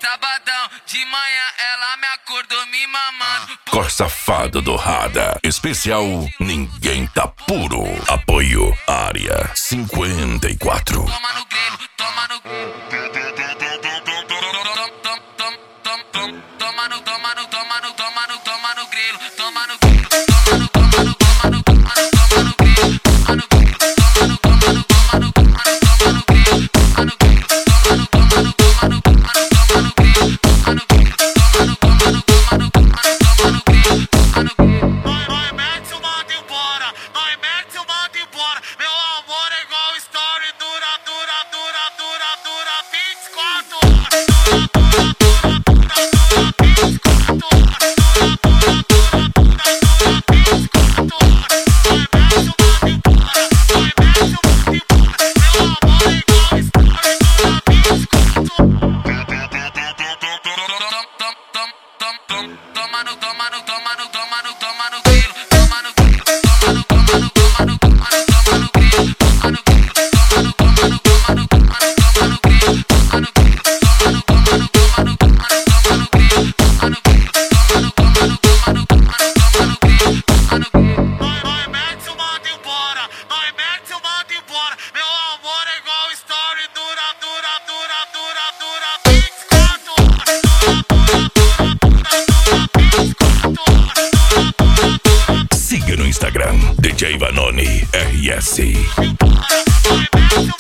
sabadão, de manhã ela me acordou me mamando. Cor safado do Rada. Especial Ninguém Tá Puro. Apoio Área 54. Toma no grelo, toma no grelo. Toma no grelo, toma no Siga no Instagram DJ Vanoni RS.